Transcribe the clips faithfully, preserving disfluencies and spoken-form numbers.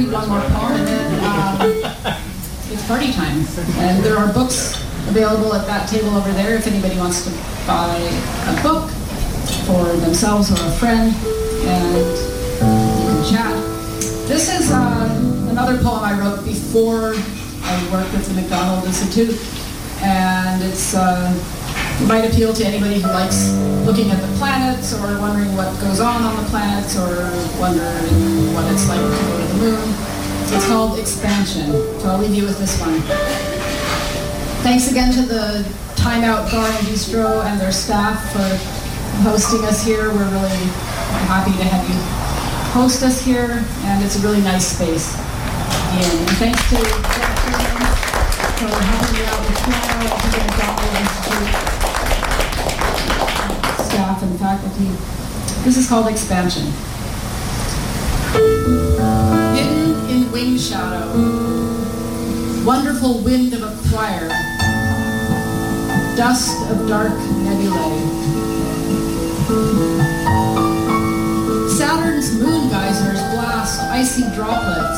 read one more poem, and then um, it's party time. And there are books available at that table over there if anybody wants to buy a book for themselves or a friend, and you can chat. This is uh, another poem I wrote before I worked with the Macdonald Institute, and it's uh, it might appeal to anybody who likes looking at the planets or wondering what goes on on the planets or wondering what it's like to go to the moon. It's called Expansion, so I'll leave you with this one. Thanks again to the Time Out Bar and Bistro and their staff for hosting us here. We're really happy to have you host us here, and it's a really nice space to be in. And thanks to Jeff Freeman for helping me out with piano, and to the Macdonald Institute staff and faculty. This is called Expansion. Hidden in wing shadow, wonderful wind of a choir, dust of dark nebulae. Saturn's moon geysers blast icy droplets.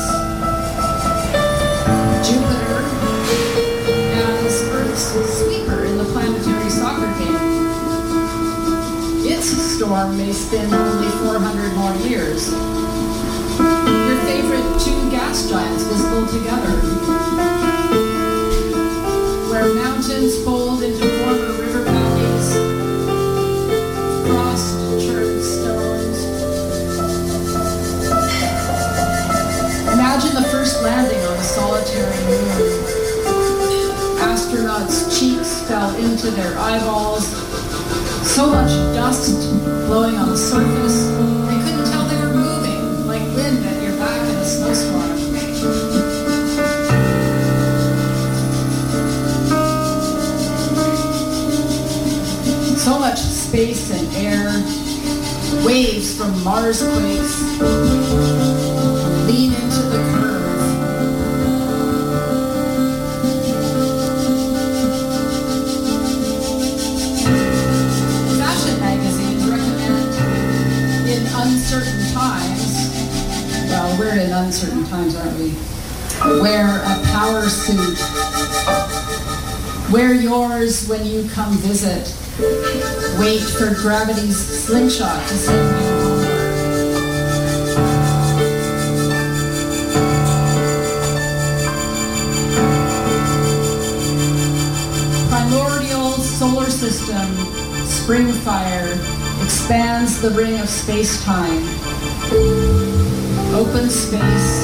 Jupiter as Earth's sweeper in the planetary soccer game. Its storm may spin only four hundred more years. Your favorite two gas giants visible together, where mountains fold into former river valleys, frost-churned stones. Imagine the first landing on a solitary moon. Astronauts' cheeks fell into their eyeballs. So much dust blowing on the surface, they couldn't tell they were moving, like wind at your back in a snowstorm. So much space and air, waves from Mars quakes, lean into the curve. Fashion magazines recommend in uncertain times, well, we're in uncertain times, aren't we? Wear a power suit. Wear yours when you come visit. Wait for gravity's slingshot to send you homeward. Primordial solar system, spring fire, expands the ring of space-time. Open space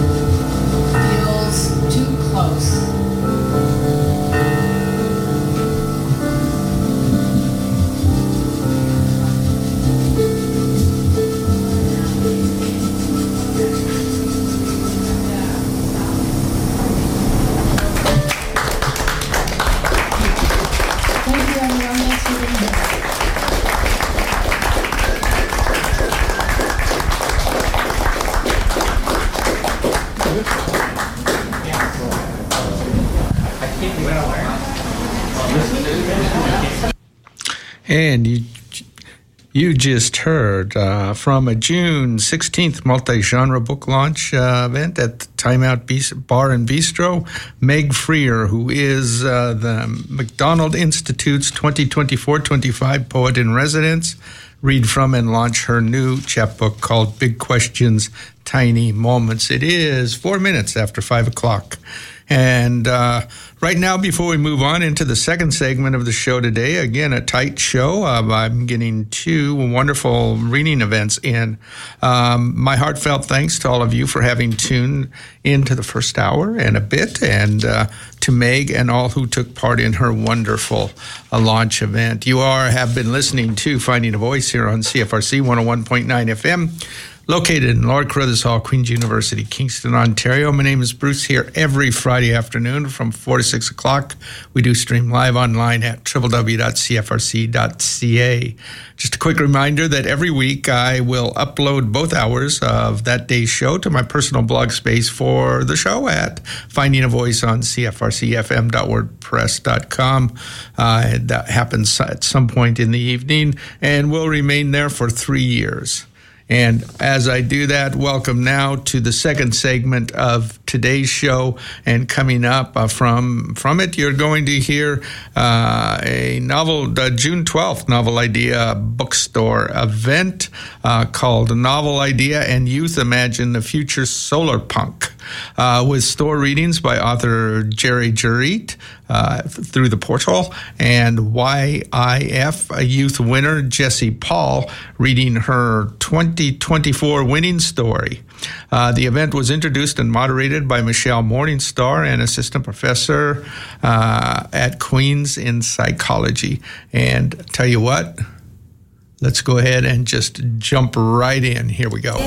feels too close. And you you just heard uh, from a June sixteenth multi-genre book launch uh, event at the Time Out Bar and Bistro, Meg Freer, who is uh, the Macdonald Institute's twenty twenty-four twenty-five Poet in Residence, read from and launch her new chapbook called Big Questions, Tiny Moments. It is four minutes after five o'clock. And uh, right now, before we move on into the second segment of the show today, again, a tight show. Uh, I'm getting two wonderful reading events in. Um, my heartfelt thanks to all of you for having tuned into the first hour and a bit, and uh, to Meg and all who took part in her wonderful uh, launch event. You are have been listening to Finding a Voice here on C F R C one oh one point nine F M. Located in Lord Carruthers Hall, Queen's University, Kingston, Ontario. My name is Bruce, here every Friday afternoon from four to six o'clock. We do stream live online at w w w dot c f r c dot c a. Just a quick reminder that every week I will upload both hours of that day's show to my personal blog space for the show at Finding a Voice on c f r c f m dot wordpress dot com. Uh, that happens at some point in the evening and will remain there for three years. And as I do that, welcome now to the second segment of today's show. And coming up uh, from from it, you're going to hear uh, a novel, the June twelfth Novel Idea Bookstore event uh, called Novel Idea and Youth Imagine the Future Solar Punk, uh, with store readings by author Jerry Jurit uh, through the portal, and Y I F a youth winner Jessie Paul reading her twenty twenty-four winning story. Uh, the event was introduced and moderated by Michelle Morningstar, an assistant professor uh, at Queens in psychology. And tell you what, let's go ahead and just jump right in. Here we go.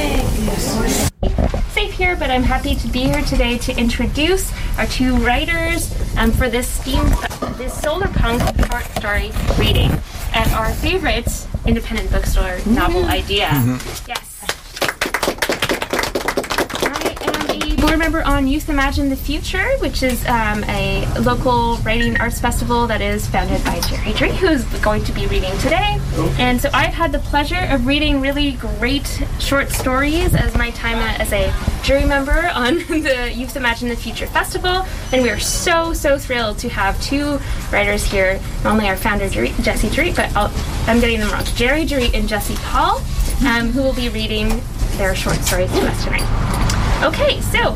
Safe here, but I'm happy to be here today to introduce our two writers um, for this steam, this solar punk short story reading at our favorite independent bookstore, Novel Idea. Mm-hmm. Yes. Board member on Youth Imagine the Future, which is um, a local writing arts festival that is founded by Jerry Jurit, who is going to be reading today. And so I've had the pleasure of reading really great short stories as my time as a jury member on the Youth Imagine the Future Festival. And we are so, so thrilled to have two writers here, not only our founder, Jurit, Jessie Jurit, but I'll, I'm getting them wrong, Jerry Jurit and Jessie Paul, um, who will be reading their short stories to us tonight. Okay, so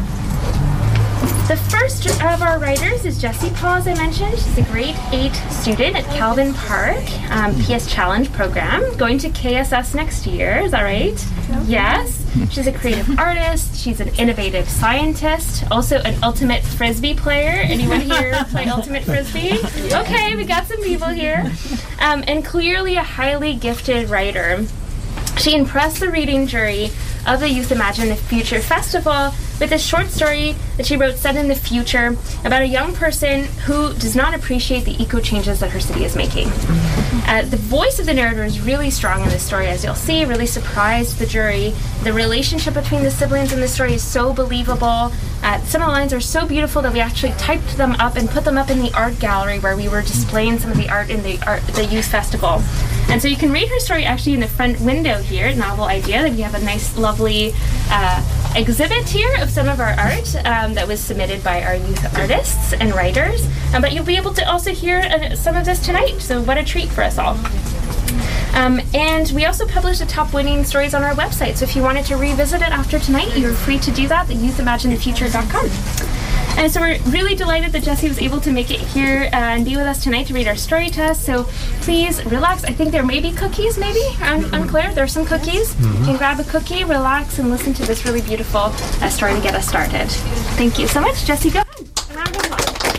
the first of our writers is Jessie Paul, as I mentioned. She's a grade eight student at Calvin Park um, P S Challenge program, going to K S S next year. Is that right? Yes. She's a creative artist. She's an innovative scientist. Also an ultimate frisbee player. Anyone here play ultimate frisbee? Okay, we got some people here. Um, and clearly a highly gifted writer. She impressed the reading jury of the Youth Imagine the Future Festival with a short story that she wrote set in the future about a young person who does not appreciate the eco changes that her city is making. Uh, the voice of the narrator is really strong in this story, as you'll see, really surprised the jury. The relationship between the siblings in the story is so believable. Uh, some of the lines are so beautiful that we actually typed them up and put them up in the art gallery where we were displaying some of the art in the art, the youth festival. And so you can read her story actually in the front window here at Novel Idea. We have a nice, lovely uh, exhibit here of some of our art um, that was submitted by our youth artists and writers. Um, but you'll be able to also hear uh, some of this tonight, so what a treat for us all. Um, and we also publish the top winning stories on our website, so if you wanted to revisit it after tonight, you're free to do that at youth imagine the future dot com. And so we're really delighted that Jessie was able to make it here uh, and be with us tonight to read our story to us. So please relax. I think there may be cookies, maybe? I'm unclear. There are some cookies. Mm-hmm. You can grab a cookie, relax, and listen to this really beautiful uh, story to get us started. Thank you so much. Jessie, go ahead. A round of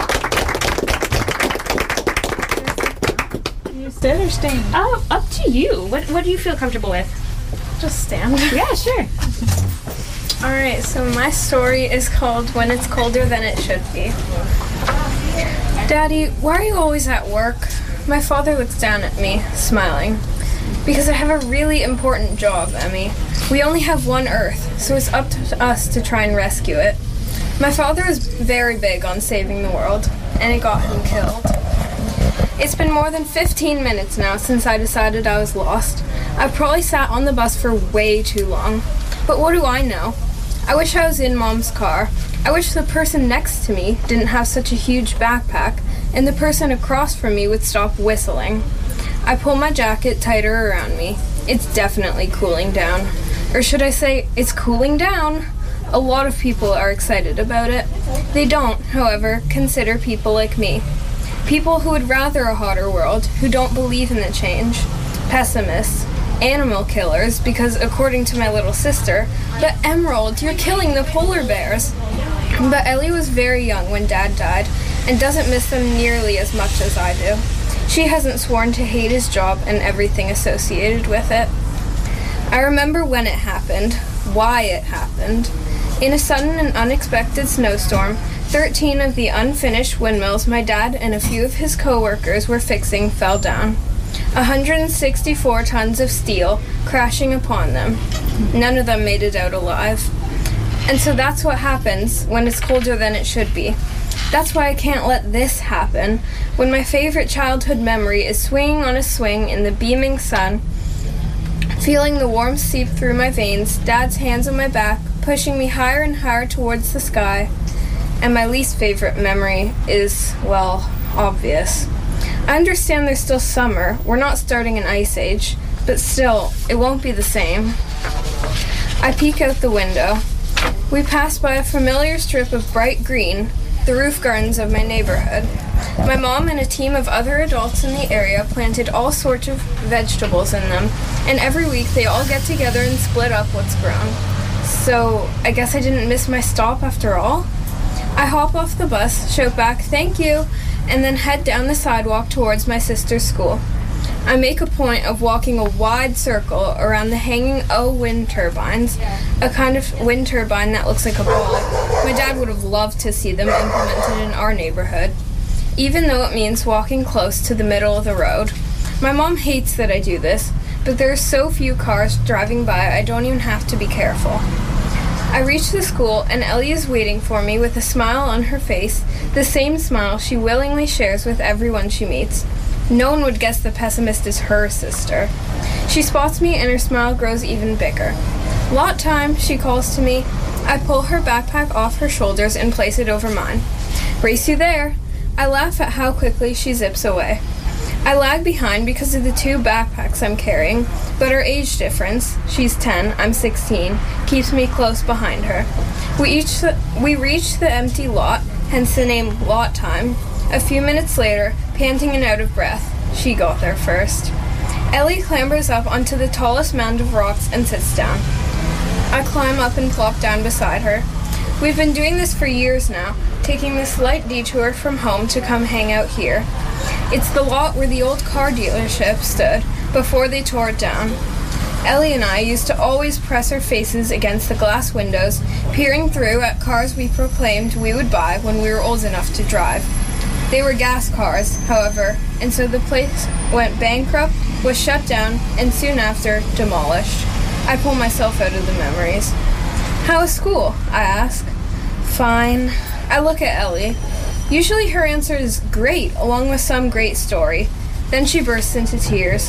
applause. You sit or stand? Oh, up to you. What, what do you feel comfortable with? Just stand. Yeah, sure. Alright, so my story is called When It's Colder Than It Should Be. Daddy, why are you always at work? My father looks down at me, smiling. Because I have a really important job, Emmy. We only have one Earth, so it's up to us to try and rescue it. My father is very big on saving the world, and it got him killed. It's been more than fifteen minutes now since I decided I was lost. I've probably sat on the bus for way too long. But what do I know? I wish I was in Mom's car. I wish the person next to me didn't have such a huge backpack, and the person across from me would stop whistling. I pull my jacket tighter around me. It's definitely cooling down. Or should I say, it's cooling down? A lot of people are excited about it. They don't, however, consider people like me. People who would rather a hotter world, who don't believe in the change. Pessimists. Animal killers, because according to my little sister, but Emerald, you're killing the polar bears. But Ellie was very young when Dad died, and doesn't miss them nearly as much as I do. She hasn't sworn to hate his job and everything associated with it. I remember when it happened, why it happened. In a sudden and unexpected snowstorm, thirteen of the unfinished windmills my dad and a few of his co-workers were fixing fell down. one hundred sixty-four tons of steel crashing upon them. None of them made it out alive. And so that's what happens when it's colder than it should be. That's why I can't let this happen. When my favorite childhood memory is swinging on a swing in the beaming sun, Feeling the warmth seep through my veins, Dad's hands on my back, pushing me higher and higher towards the sky. And my least favorite memory is, well, obvious. I understand there's still summer. We're not starting an ice age. But still, it won't be the same. I peek out the window. We pass by a familiar strip of bright green, the roof gardens of my neighborhood. My mom and a team of other adults in the area planted all sorts of vegetables in them, and every week they all get together and split up what's grown. So, I guess I didn't miss my stop after all? I hop off the bus, shout back, "Thank you," and then head down the sidewalk towards my sister's school. I make a point of walking a wide circle around the hanging O wind turbines, a kind of wind turbine that looks like a ball. My dad would have loved to see them implemented in our neighborhood, even though it means walking close to the middle of the road. My mom hates that I do this, but there are so few cars driving by I don't even have to be careful. I reach the school and Ellie is waiting for me with a smile on her face, the same smile she willingly shares with everyone she meets. No one would guess the pessimist is her sister. She spots me and her smile grows even bigger. "Lot time," she calls to me. I pull her backpack off her shoulders and place it over mine. "Race you there." I laugh at how quickly she zips away. I lag behind because of the two backpacks I'm carrying, but our age difference, she's ten, I'm sixteen, keeps me close behind her. We each we reach the empty lot, hence the name Lot Time. A few minutes later, panting and out of breath, she got there first. Ellie clambers up onto the tallest mound of rocks and sits down. I climb up and plop down beside her. We've been doing this for years now, taking this slight detour from home to come hang out here. It's the lot where the old car dealership stood before they tore it down. Ellie and I used to always press our faces against the glass windows, peering through at cars we proclaimed we would buy when we were old enough to drive. They were gas cars, however, and so the place went bankrupt, was shut down, and soon after, demolished. I pull myself out of the memories. "How is school?" I ask. "Fine." I look at Ellie. Usually her answer is great, along with some great story. Then she bursts into tears.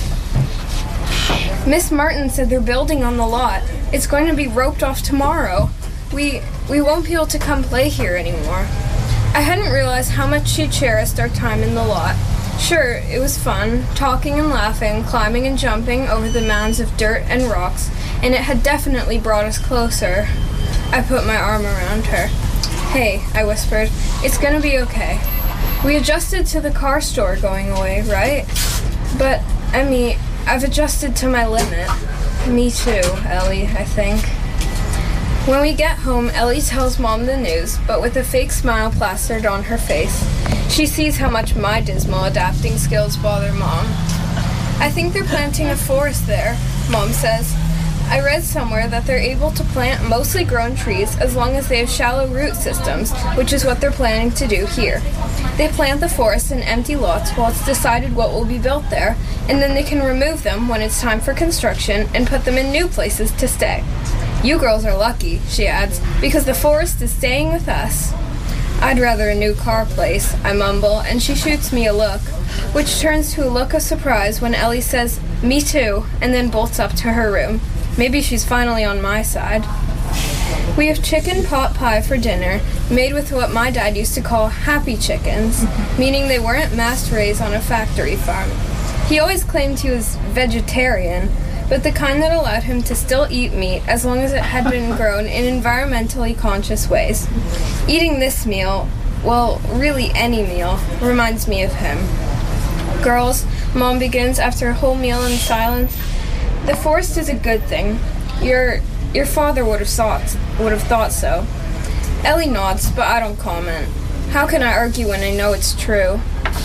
"Miss Martin said they're building on the lot. It's going to be roped off tomorrow. We we won't be able to come play here anymore." I hadn't realized how much she cherished our time in the lot. Sure, it was fun, talking and laughing, climbing and jumping over the mounds of dirt and rocks, and it had definitely brought us closer. I put my arm around her. "Hey," I whispered, "it's gonna be okay. We adjusted to the car store going away, right? But, I mean, I've adjusted to my limit." "Me too, Ellie, I think." When we get home, Ellie tells Mom the news, but with a fake smile plastered on her face. She sees how much my dismal adapting skills bother Mom. "I think they're planting a forest there," Mom says. "I read somewhere that they're able to plant mostly grown trees as long as they have shallow root systems, which is what they're planning to do here. They plant the forest in empty lots while it's decided what will be built there, and then they can remove them when it's time for construction and put them in new places to stay. You girls are lucky," she adds, "because the forest is staying with us." "I'd rather a new car place," I mumble, and she shoots me a look, which turns to a look of surprise when Ellie says, "Me too," and then bolts up to her room. Maybe she's finally on my side. We have chicken pot pie for dinner, made with what my dad used to call happy chickens, meaning they weren't mass-raised on a factory farm. He always claimed he was vegetarian, but the kind that allowed him to still eat meat as long as it had been grown in environmentally conscious ways. Eating this meal, well, really any meal, reminds me of him. "Girls," Mom begins after a whole meal in silence, "the forest is a good thing. Your your father would have thought would have thought so." Ellie nods, but I don't comment. How can I argue when I know it's true?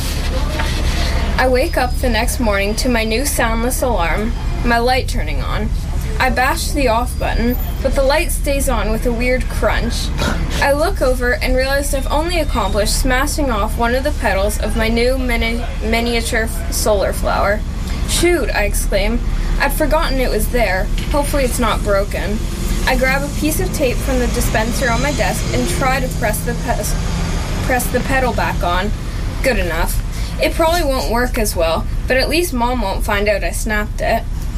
I wake up the next morning to my new soundless alarm, my light turning on. I bash the off button, but the light stays on with a weird crunch. I look over and realize I've only accomplished smashing off one of the petals of my new mini- miniature solar flower. "Shoot," I exclaim. I'd forgotten it was there. Hopefully it's not broken. I grab a piece of tape from the dispenser on my desk and try to press the pe- press the petal back on. Good enough. It probably won't work as well, but at least Mom won't find out I snapped it.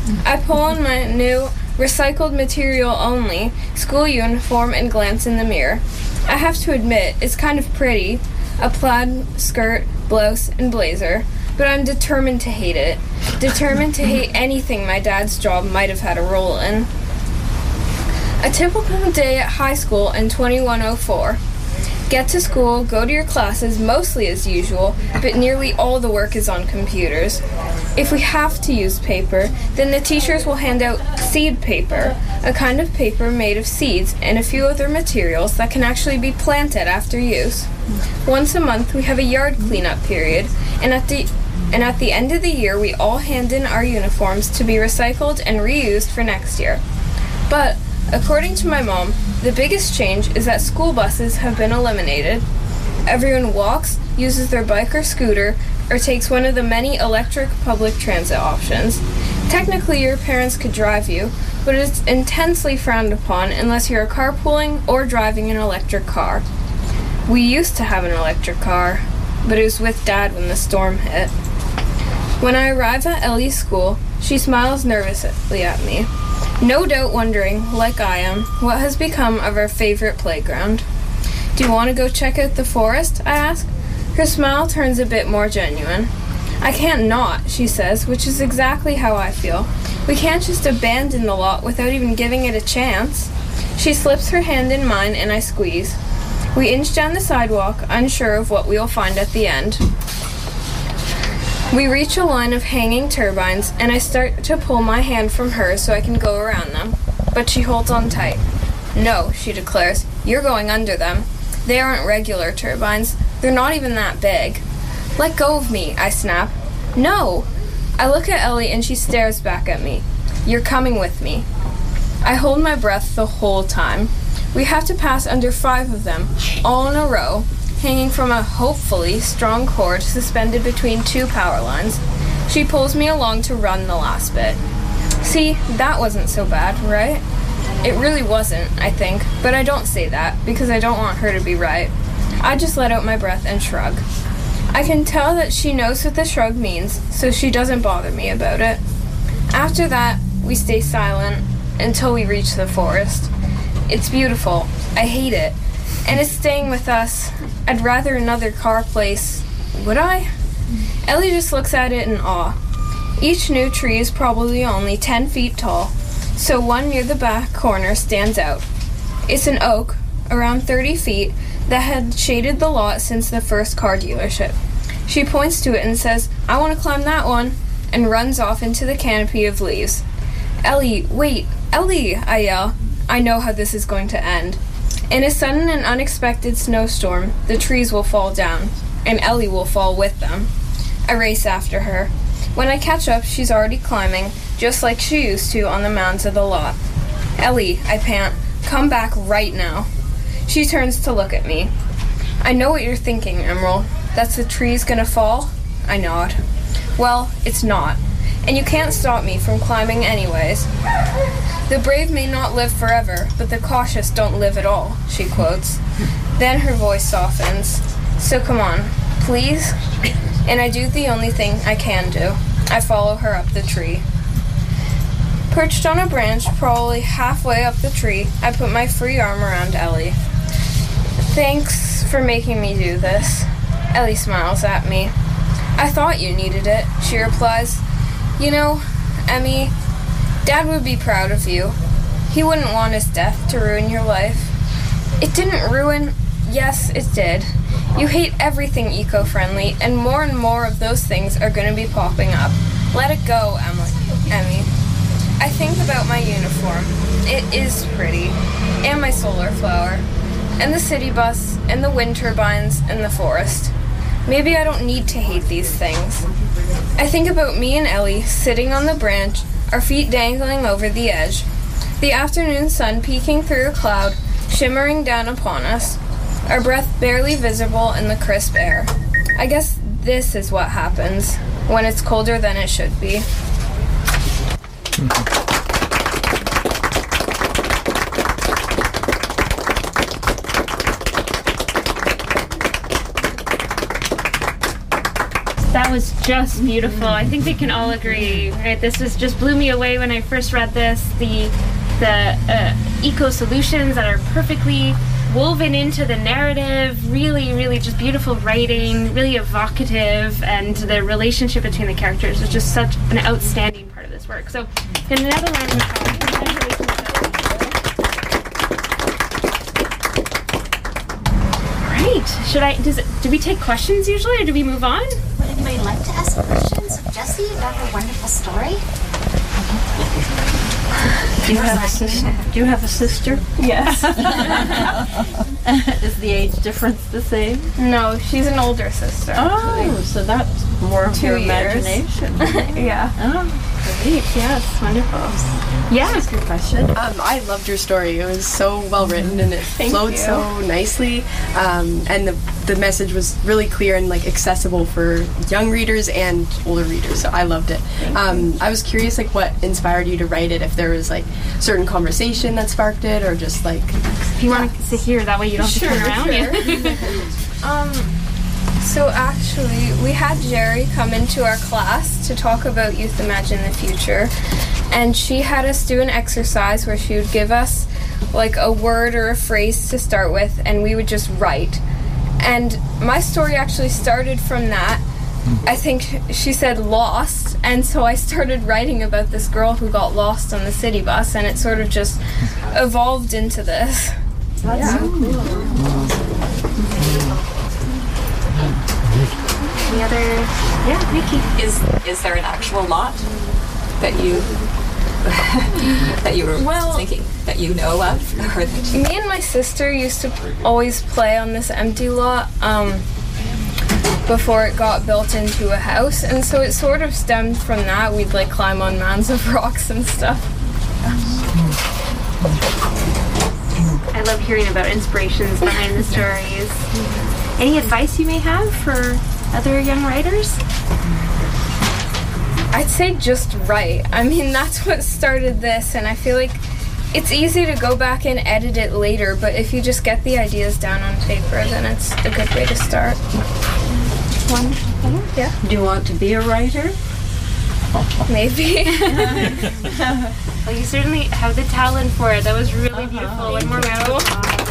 I pull on my new recycled material only school uniform and glance in the mirror. I have to admit, it's kind of pretty, a plaid skirt, blouse, and blazer, but I'm determined to hate it. Determined to hate anything my dad's job might have had a role in. A typical day at high school in twenty-one oh four. Get to school, go to your classes, mostly as usual, but nearly all the work is on computers. If we have to use paper, then the teachers will hand out seed paper, a kind of paper made of seeds and a few other materials that can actually be planted after use. Once a month, we have a yard cleanup period, and at the and at the end of the year, we all hand in our uniforms to be recycled and reused for next year. But according to my mom, the biggest change is that school buses have been eliminated. Everyone walks, uses their bike or scooter, or takes one of the many electric public transit options. Technically, your parents could drive you, but it's intensely frowned upon unless you're carpooling or driving an electric car. We used to have an electric car, but it was with Dad when the storm hit. When I arrive at Ellie's school, she smiles nervously at me, no doubt wondering, like I am, what has become of our favorite playground. Do you want to go check out the forest? I ask. Her smile turns a bit more genuine. I can't not, she says, which is exactly how I feel. We can't just abandon the lot without even giving it a chance. She slips her hand in mine and I squeeze. We inch down the sidewalk, unsure of what we'll find at the end. We reach a line of hanging turbines, and I start to pull my hand from her so I can go around them. But she holds on tight. No, she declares, you're going under them. They aren't regular turbines. They're not even that big. Let go of me, I snap. No! I look at Ellie and she stares back at me. You're coming with me. I hold my breath the whole time. We have to pass under five of them, all in a row, hanging from a hopefully strong cord suspended between two power lines. She pulls me along to run the last bit. See, that wasn't so bad, right? It really wasn't, I think, but I don't say that because I don't want her to be right. I just let out my breath and shrug. I can tell that she knows what the shrug means, so she doesn't bother me about it. After that, we stay silent until we reach the forest. It's beautiful. I hate it. And it's staying with us. I'd rather another car place. Would I? Ellie just looks at it in awe. Each new tree is probably only ten feet tall, so one near the back corner stands out. It's an oak, around thirty feet, that had shaded the lot since the first car dealership. She points to it and says, I want to climb that one, and runs off into the canopy of leaves. Ellie, wait, Ellie, I yell. I know how this is going to end. In a sudden and unexpected snowstorm, the trees will fall down, and Ellie will fall with them. I race after her. When I catch up, she's already climbing, just like she used to on the mounds of the lot. Ellie, I pant, come back right now. She turns to look at me. I know what you're thinking, Emerald. That's the tree's gonna fall? I nod. Well, it's not, and you can't stop me from climbing anyways. The brave may not live forever, but the cautious don't live at all, she quotes. Then her voice softens. So come on, please? And I do the only thing I can do. I follow her up the tree. Perched on a branch, probably halfway up the tree, I put my free arm around Ellie. Thanks for making me do this. Ellie smiles at me. I thought you needed it, she replies. You know, Emmy, Dad would be proud of you. He wouldn't want his death to ruin your life. It didn't ruin... Yes, it did. You hate everything eco-friendly, and more and more of those things are going to be popping up. Let it go, Emily, Emmy. I think about my uniform. It is pretty. And my solar flower. And the city bus, and the wind turbines, and the forest. Maybe I don't need to hate these things. I think about me and Ellie sitting on the branch, our feet dangling over the edge. The afternoon sun peeking through a cloud, shimmering down upon us. Our breath barely visible in the crisp air. I guess this is what happens when it's colder than it should be. That That was just beautiful. I think we can all agree, right? This was just blew me away when I first read this. The the uh, eco solutions that are perfectly woven into the narrative, really, really just beautiful writing, really evocative, and the relationship between the characters is just such an outstanding part of this work. So, in another round of applause, congratulations. Great. Should I? Does it, do we take questions usually, or do we move on? Would anybody like to ask questions of Jessie about her wonderful story? Do you have a sister? Do you have a sister? Yes. Is the age difference the same? No, she's an older sister. Oh, so that's more of Two your years. imagination. Yeah. Oh, Great. Yes. Wonderful. Yeah. good question. Um, I loved your story. It was so well written and it flowed you. so nicely. Um, and the, the message was really clear and like accessible for young readers and older readers. So I loved it. Um, I was curious, like, what inspired you to write it? If there was like certain conversation that sparked it, or just like. If you want to sit here, that way you don't have to Sure, turn around. sure. Yeah. Um, so actually, we had Jerry come into our class to talk about Youth Imagine the Future, and she had us do an exercise where she would give us like a word or a phrase to start with, and we would just write. And my story actually started from that. I think she said lost, and so I started writing about this girl who got lost on the city bus, and it sort of just evolved into this. That's Yeah. so cool. Any other? Yeah, Nikki. Is is there an actual lot that you that you were Well- thinking that you know of? Or that you, Me and my sister used to always play on this empty lot um, before it got built into a house, and so it sort of stemmed from that. We'd like climb on mounds of rocks and stuff. I love hearing about inspirations behind the stories. Any advice you may have for other young writers? I'd say just write. I mean, that's what started this, and I feel like it's easy to go back and edit it later, but if you just get the ideas down on paper, then it's a good way to start. Wonderful. Yeah, Do you want to be a writer? maybe. Well, you certainly have the talent for it. That was really beautiful. One more round of applause.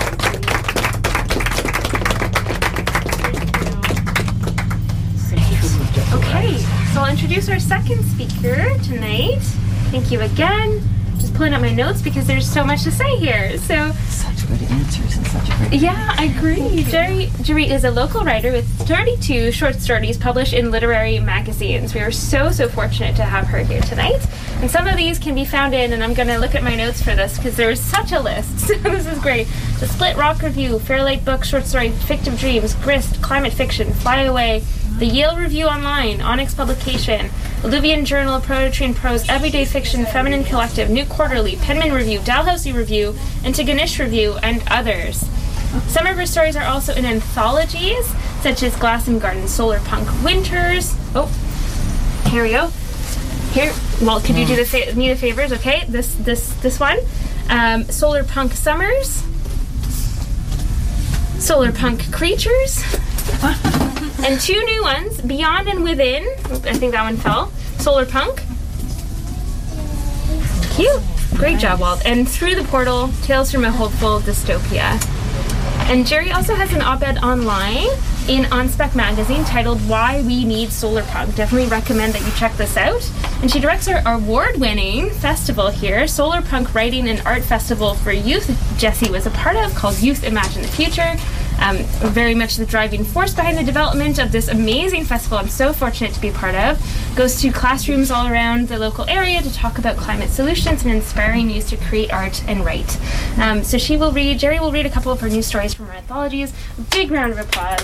Okay, so I'll introduce our second speaker tonight. Thank you again. Just pulling up my notes because there's so much to say here. So, Such good answers and such a great. yeah, I agree. Jerry, Jerry is a local writer with thirty-two short stories published in literary magazines. We are so, so fortunate to have her here tonight. And some of these can be found in, and I'm going to look at my notes for this because there's such a list. So this is great. The Split Rock Review, Fairlight Book Short Story, Fictive Dreams, Grist, Climate Fiction, Fly Away, the Yale Review Online, Onyx Publication, Olivian Journal, Poetry and Prose, Everyday Fiction, Feminine Collective, New Quarterly, Penman Review, Dalhousie Review, Antigonish Review, and others. Some of her stories are also in anthologies, such as Glass and Garden, Solar Punk Winters. Oh, here we go. Here, well, could you do the fa- me the favors? Okay, this this this one, um, Solar Punk Summers, Solar Punk Creatures, and two new ones, Beyond and Within. I think that one fell. Solar Punk. Cute. Great job, Walt. And Through the Portal, Tales from a Hopeful Dystopia. And Jerry also has an op-ed online in OnSpec magazine titled Why We Need Solar Punk. Definitely recommend that you check this out. And she directs our award-winning festival here, Solar Punk Writing and Art Festival for Youth. Jessie was a part of, called Youth Imagine the Future. Um, very much the driving force behind the development of this amazing festival I'm so fortunate to be part of. Goes to classrooms all around the local area to talk about climate solutions and inspiring youth to create art and write. Um, so she will read, Jerry will read a couple of her news stories from her anthologies. Big round of applause.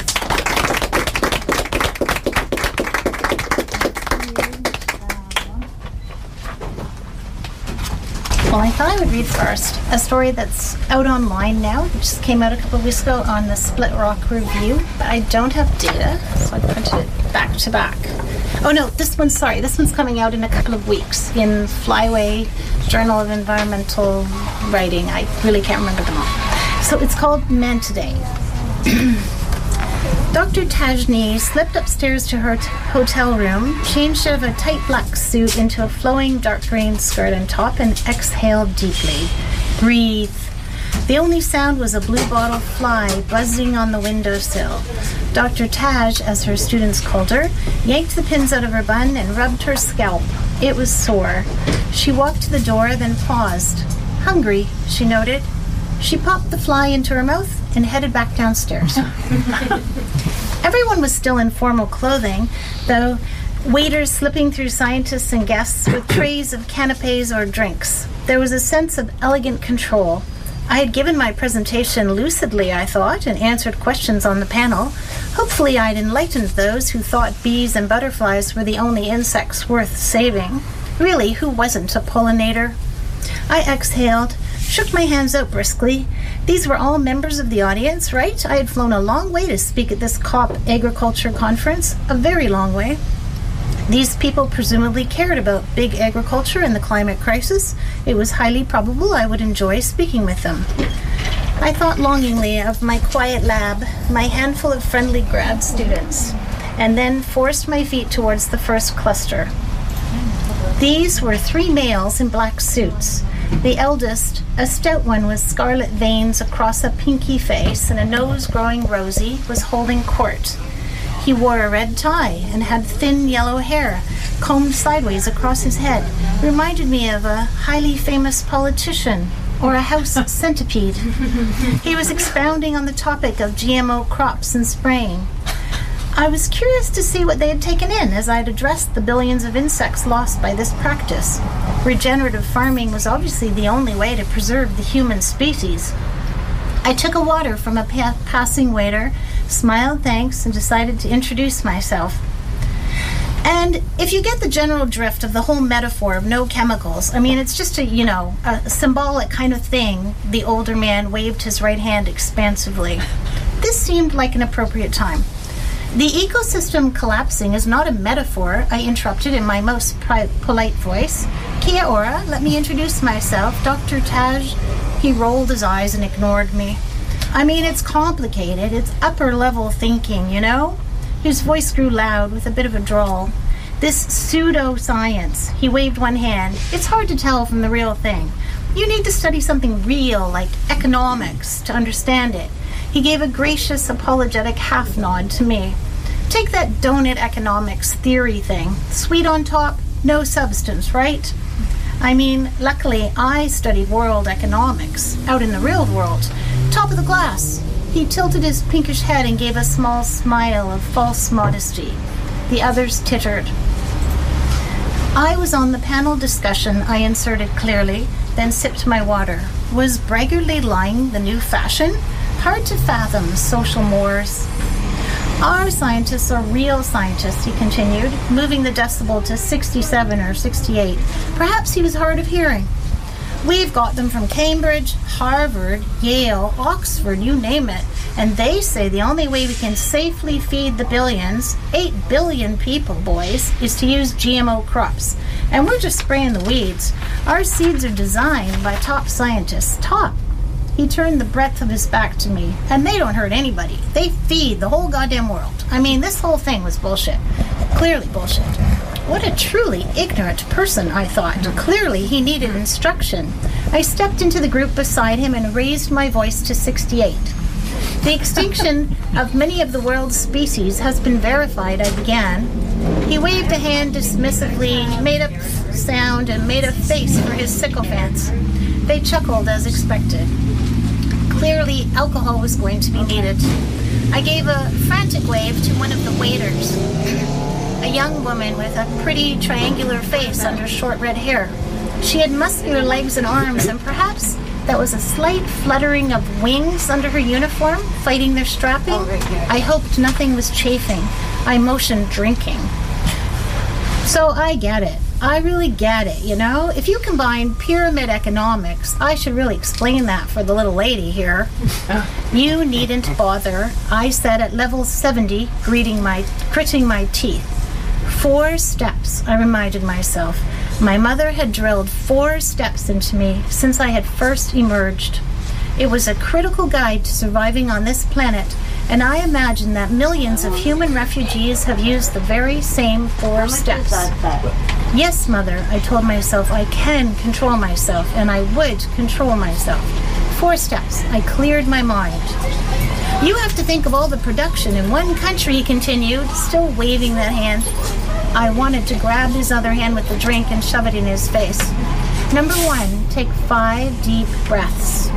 Well, I thought I would read first a story that's out online now. It just came out a couple of weeks ago on the Split Rock Review, but I don't have data, so I printed it back to back. Oh no, this one's, sorry, this one's coming out in a couple of weeks in Flyway, Journal of Environmental Writing. I really can't remember them all. So it's called Man Today. Doctor Tajni slipped upstairs to her t- hotel room, changed out of a tight black suit into a flowing dark green skirt and top, and exhaled deeply. Breathe. The only sound was a blue bottle fly buzzing on the windowsill. Doctor Taj, as her students called her, yanked the pins out of her bun and rubbed her scalp. It was sore. She walked to the door, then paused. Hungry, she noted. She popped the fly into her mouth and headed back downstairs. Everyone was still in formal clothing, though waiters slipping through scientists and guests with trays of canapes or drinks. There was a sense of elegant control. I had given my presentation lucidly, I thought, and answered questions on the panel. Hopefully I'd enlightened those who thought bees and butterflies were the only insects worth saving. Really, who wasn't a pollinator? I exhaled, shook my hands out briskly. These were all members of the audience, right? I had flown a long way to speak at this COP agriculture conference, a very long way. These people presumably cared about big agriculture and the climate crisis. It was highly probable I would enjoy speaking with them. I thought longingly of my quiet lab, my handful of friendly grad students, and then forced my feet towards the first cluster. These were three males in black suits. The eldest, a stout one with scarlet veins across a pinky face and a nose growing rosy, was holding court. He wore a red tie and had thin yellow hair combed sideways across his head. Reminded me of a highly famous politician or a house centipede. He was expounding on the topic of G M O crops and spraying. I was curious to see what they had taken in as I'd addressed the billions of insects lost by this practice. Regenerative farming was obviously the only way to preserve the human species. I took a water from a pa- passing waiter, smiled thanks, and decided to introduce myself. And if you get the general drift of the whole metaphor of no chemicals, I mean, it's just a, you know, a symbolic kind of thing. The older man waved his right hand expansively. This seemed like an appropriate time. The ecosystem collapsing is not a metaphor, I interrupted in my most pri- polite voice. Kia ora, let me introduce myself, Doctor Taj. He rolled his eyes and ignored me. I mean, it's complicated. It's upper-level thinking, you know? His voice grew loud with a bit of a drawl. This pseudo-science. He waved one hand. It's hard to tell from the real thing. You need to study something real, like economics, to understand it. He gave a gracious, apologetic half-nod to me. Take that donut economics theory thing. Sweet on top, no substance, right? I mean, luckily, I studied world economics, out in the real world. Top of the glass. He tilted his pinkish head and gave a small smile of false modesty. The others tittered. I was on the panel discussion, I inserted clearly, then sipped my water. Was braggartly lying the new fashion? Hard to fathom social mores. Our scientists are real scientists, he continued, moving the decibel to sixty-seven or sixty-eight. Perhaps he was hard of hearing. We've got them from Cambridge, Harvard, Yale, Oxford, you name it. And they say the only way we can safely feed the billions, eight billion people, boys, is to use G M O crops. And we're just spraying the weeds. Our seeds are designed by top scientists. Top. He turned the breadth of his back to me. And they don't hurt anybody. They feed the whole goddamn world. I mean, this whole thing was bullshit. Clearly bullshit. What a truly ignorant person, I thought. Clearly he needed instruction. I stepped into the group beside him and raised my voice to sixty-eight. The extinction of many of the world's species has been verified, I began. He waved a hand dismissively, made a sound, and made a face for his sycophants. They chuckled as expected. Clearly, alcohol was going to be needed. I gave a frantic wave to one of the waiters, a young woman with a pretty triangular face under short red hair. She had muscular legs and arms, and perhaps there was a slight fluttering of wings under her uniform, fighting their strapping. I hoped nothing was chafing. I motioned drinking. So I get it. I really get it, you know? If you combine pyramid economics, I should really explain that for the little lady here. You needn't bother, I said at level seventy, greeting my, gritting my teeth. Four steps, I reminded myself. My mother had drilled four steps into me since I had first emerged. It was a critical guide to surviving on this planet And I imagine that millions of human refugees have used the very same four steps. Yes, Mother, I told myself I can control myself, and I would control myself. Four steps. I cleared my mind. You have to think of all the production in one country, he continued, still waving that hand. I wanted to grab his other hand with the drink and shove it in his face. Number one, take five deep breaths.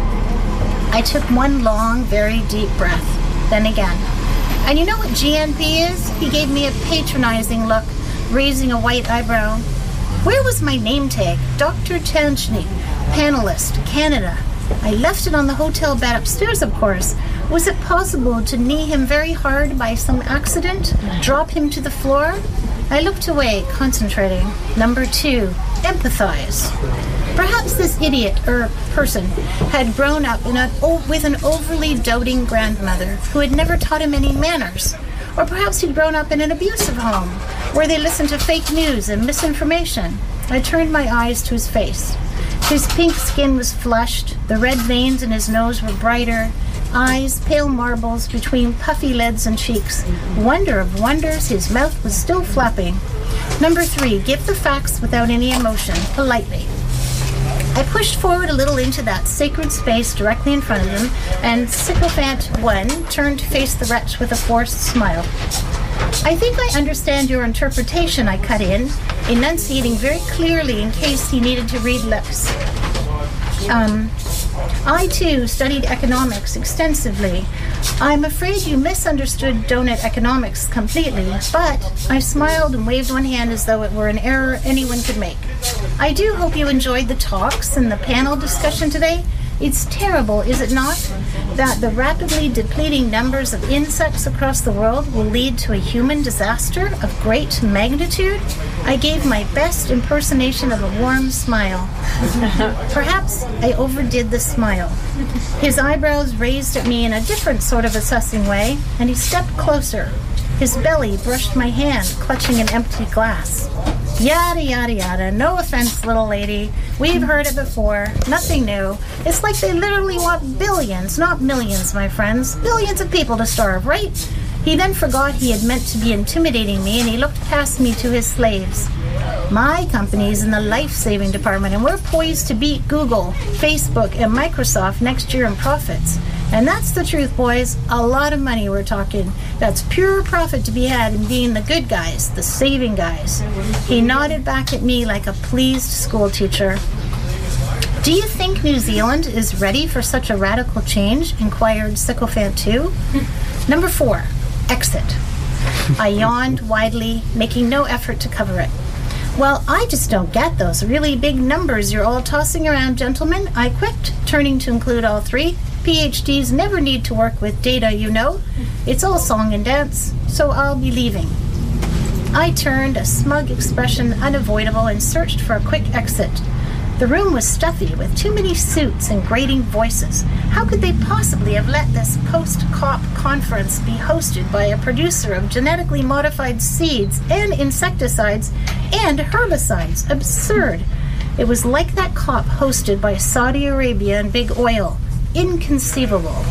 I took one long, very deep breath. Then again. And you know what G N P is? He gave me a patronizing look, raising a white eyebrow. Where was my name tag? Doctor Tanchny, panelist, Canada. I left it on the hotel bed upstairs, of course. Was it possible to knee him very hard by some accident? Drop him to the floor? I looked away, concentrating. Number two, empathize. Perhaps this idiot, or person, had grown up in a, oh, with an overly doting grandmother who had never taught him any manners. Or perhaps he'd grown up in an abusive home, where they listened to fake news and misinformation. I turned my eyes to his face. His pink skin was flushed, the red veins in his nose were brighter, eyes pale marbles between puffy lids and cheeks. Wonder of wonders, his mouth was still flapping. Number three, give the facts without any emotion, politely. I pushed forward a little into that sacred space directly in front of him, and sycophant one turned to face the wretch with a forced smile. I think I understand your interpretation, I cut in, enunciating very clearly in case he needed to read lips. Um, I, too, studied economics extensively. I'm afraid you misunderstood donut economics completely, but I smiled and waved one hand as though it were an error anyone could make. I do hope you enjoyed the talks and the panel discussion today. It's terrible, is it not, that the rapidly depleting numbers of insects across the world will lead to a human disaster of great magnitude? I gave my best impersonation of a warm smile. Perhaps I overdid the smile. His eyebrows raised at me in a different sort of assessing way, and he stepped closer. His belly brushed my hand, clutching an empty glass. Yada, yada, yada. No offense, little lady. We've heard it before. Nothing new. It's like they literally want billions, not millions, my friends. Billions of people to starve, right? He then forgot he had meant to be intimidating me, and he looked past me to his slaves. My company's in the life-saving department, and we're poised to beat Google, Facebook, and Microsoft next year in profits. And that's the truth, boys. A lot of money we're talking. That's pure profit to be had in being the good guys, the saving guys. He nodded back at me like a pleased school teacher. Do you think New Zealand is ready for such a radical change? Inquired Sycophant two. Number four, exit. I yawned widely, making no effort to cover it. Well, I just don't get those really big numbers you're all tossing around, gentlemen, I quipped, turning to include all three. PhDs never need to work with data, you know. It's all song and dance, so I'll be leaving. I turned, a smug expression unavoidable, and searched for a quick exit. The room was stuffy with too many suits and grating voices. How could they possibly have let this post-COP conference be hosted by a producer of genetically modified seeds and insecticides and herbicides? Absurd. It was like that COP hosted by Saudi Arabia and Big Oil. Inconceivable.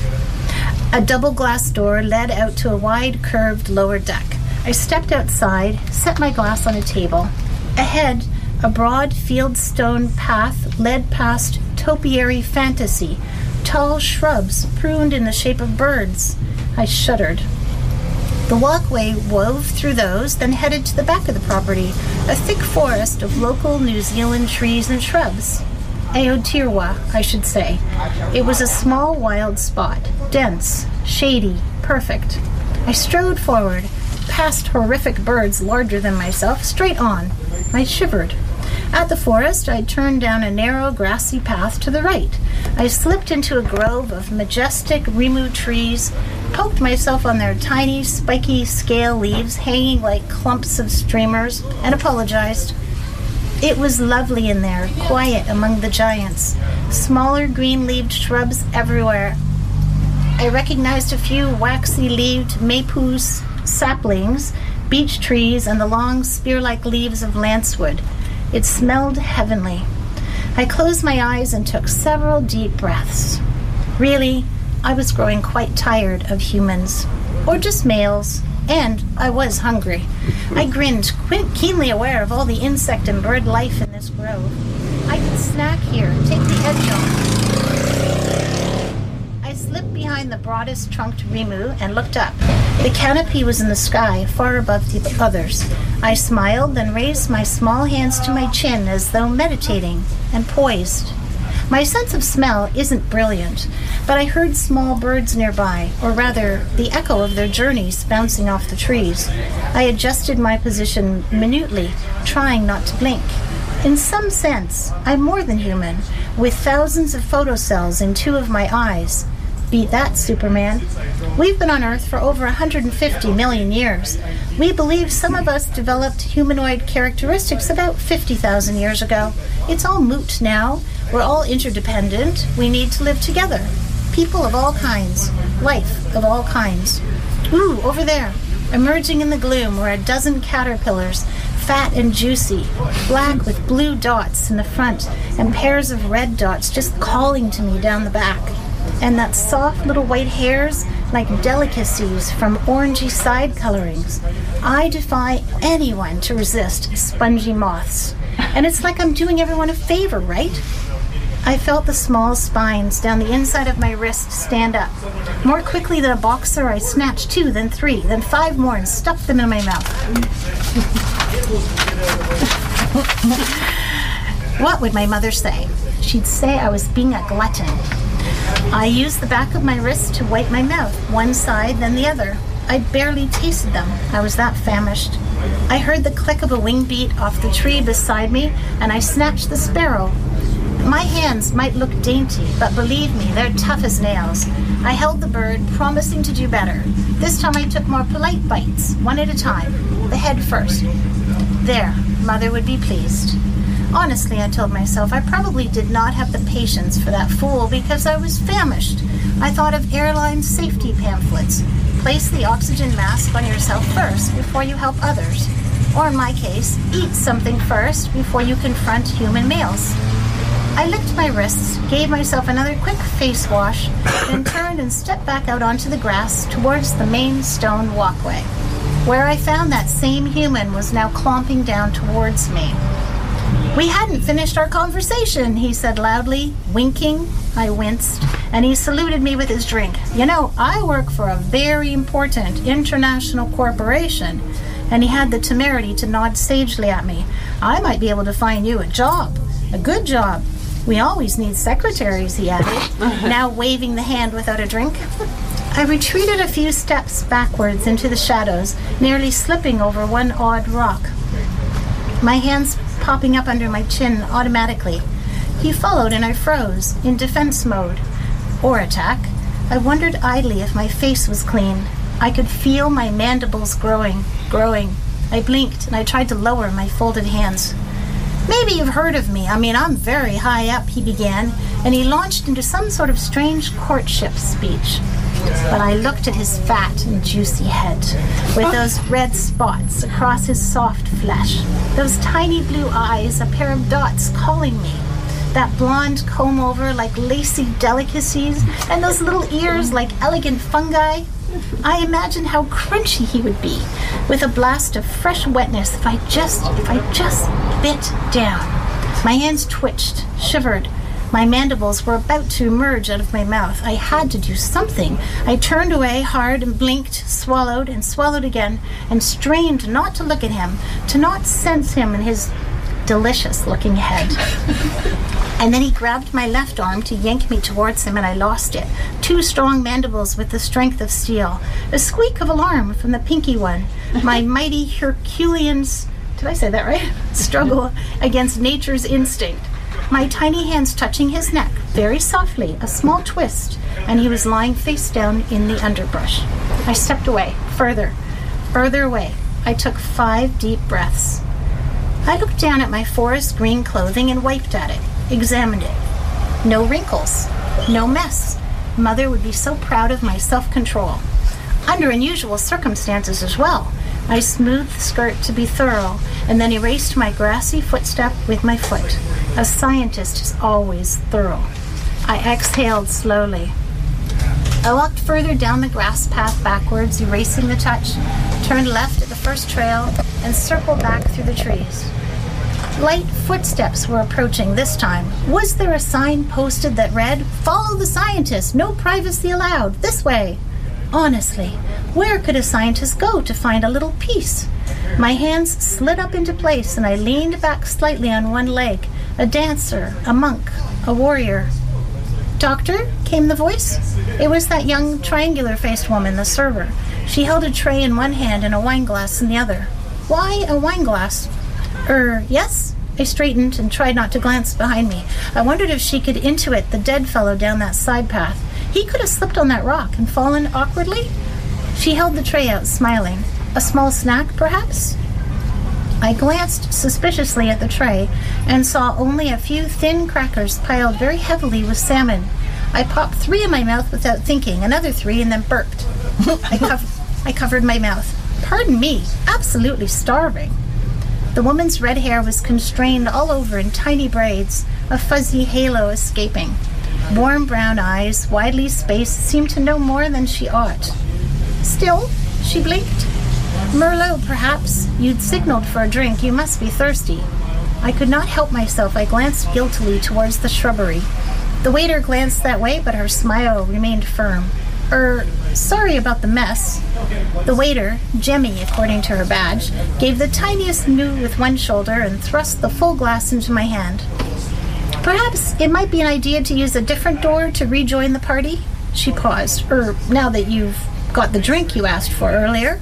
A double glass door led out to a wide, curved lower deck. I stepped outside, set my glass on a table. Ahead, a broad fieldstone path led past topiary fantasy, tall shrubs pruned in the shape of birds. I shuddered. The walkway wove through those, then headed to the back of the property, a thick forest of local New Zealand trees and shrubs. Aotearoa, I should say. It was a small wild spot, dense, shady, perfect. I strode forward, past horrific birds larger than myself, straight on. I shivered. At the forest, I turned down a narrow, grassy path to the right. I slipped into a grove of majestic rimu trees, poked myself on their tiny, spiky scale leaves hanging like clumps of streamers, and apologized. It was lovely in there, quiet among the giants, smaller green-leaved shrubs everywhere. I recognized a few waxy-leaved mapoos, saplings, beech trees, and the long spear-like leaves of lancewood. It smelled heavenly. I closed my eyes and took several deep breaths. Really, I was growing quite tired of humans, or just males, and I was hungry. I grinned, qu- keenly aware of all the insect and bird life in this grove. I could snack here, take the edge off. I slipped behind the broadest trunked rimu and looked up. The canopy was in the sky, far above the others. I smiled, then raised my small hands to my chin as though meditating, and poised. My sense of smell isn't brilliant, but I heard small birds nearby, or rather, the echo of their journeys bouncing off the trees. I adjusted my position minutely, trying not to blink. In some sense, I'm more than human, with thousands of photocells in two of my eyes. Beat that, Superman. We've been on Earth for over one hundred fifty million years. We believe some of us developed humanoid characteristics about fifty thousand years ago. It's all moot now. We're all interdependent. We need to live together. People of all kinds. Life of all kinds. Ooh, over there. Emerging in the gloom were a dozen caterpillars, fat and juicy, black with blue dots in the front and pairs of red dots just calling to me down the back. And that soft little white hairs like delicacies from orangey side colorings. I defy anyone to resist spongy moths. And it's like I'm doing everyone a favor, right? I felt the small spines down the inside of my wrist stand up. More quickly than a boxer, I snatched two, then three, then five more and stuffed them in my mouth. What would my mother say? She'd say I was being a glutton. I used the back of my wrist to wipe my mouth, one side, then the other. I barely tasted them. I was that famished. I heard the click of a wing beat off the tree beside me, and I snatched the sparrow. My hands might look dainty, but believe me, they're tough as nails. I held the bird, promising to do better. This time I took more polite bites, one at a time. The head first. There, Mother would be pleased. Honestly, I told myself, I probably did not have the patience for that fool because I was famished. I thought of airline safety pamphlets. Place the oxygen mask on yourself first before you help others. Or in my case, eat something first before you confront human males. I licked my wrists, gave myself another quick face wash, then turned and stepped back out onto the grass towards the main stone walkway, where I found that same human was now clomping down towards me. We hadn't finished our conversation, he said loudly, winking. I winced, and he saluted me with his drink. You know, I work for a very important international corporation, and he had the temerity to nod sagely at me. I might be able to find you a job, a good job. We always need secretaries, he added, now waving the hand without a drink. I retreated a few steps backwards into the shadows, nearly slipping over one odd rock. My hands popping up under my chin automatically. He followed and I froze, in defense mode. Or attack. I wondered idly if my face was clean. I could feel my mandibles growing, growing. I blinked and I tried to lower my folded hands. Maybe you've heard of me. I mean, I'm very high up, he began, and he launched into some sort of strange courtship speech. But I looked at his fat and juicy head, with those red spots across his soft flesh, those tiny blue eyes, a pair of dots calling me, that blonde comb-over like lacy delicacies, and those little ears like elegant fungi. I imagined how crunchy he would be, with a blast of fresh wetness if I just, if I just bit down. My hands twitched, shivered. My mandibles were about to emerge out of my mouth. I had to do something. I turned away hard and blinked, swallowed and swallowed again, and strained not to look at him, to not sense him in his delicious-looking head. And then he grabbed my left arm to yank me towards him, and I lost it. Two strong mandibles with the strength of steel. A squeak of alarm from the pinky one. My mighty Herculean's, did I say that right? Struggle against nature's instinct. My tiny hands touching his neck, very softly, a small twist, and he was lying face down in the underbrush. I stepped away, further, further away. I took five deep breaths. I looked down at my forest green clothing and wiped at it, examined it. No wrinkles, no mess. Mother would be so proud of my self-control. Under unusual circumstances as well. I smoothed the skirt to be thorough, and then erased my grassy footstep with my foot. A scientist is always thorough. I exhaled slowly. I walked further down the grass path backwards, erasing the touch, turned left at the first trail, and circled back through the trees. Light footsteps were approaching this time. Was there a sign posted that read, "Follow the scientist, no privacy allowed, this way"? Honestly, where could a scientist go to find a little peace? My hands slid up into place and I leaned back slightly on one leg. A dancer, a monk, a warrior. "Doctor?" came the voice. It was that young triangular-faced woman, the server. She held a tray in one hand and a wineglass in the other. Why a wineglass? Er, yes? I straightened and tried not to glance behind me. I wondered if she could intuit the dead fellow down that side path. He could have slipped on that rock and fallen awkwardly. She held the tray out, smiling. A small snack, perhaps? I glanced suspiciously at the tray and saw only a few thin crackers piled very heavily with salmon. I popped three in my mouth without thinking, another three, and then burped. I, cov- I covered my mouth. Pardon me, absolutely starving. The woman's red hair was constrained all over in tiny braids, a fuzzy halo escaping. Warm brown eyes, widely spaced, seemed to know more than she ought. "Still?" she blinked. "Merlot, perhaps. You'd signaled for a drink. You must be thirsty." I could not help myself. I glanced guiltily towards the shrubbery. The waiter glanced that way, but her smile remained firm. Er, sorry about the mess. The waiter, Jemmy according to her badge, gave the tiniest moo with one shoulder and thrust the full glass into my hand. "Perhaps it might be an idea to use a different door to rejoin the party?" She paused. "Er, now that you've got the drink you asked for earlier?"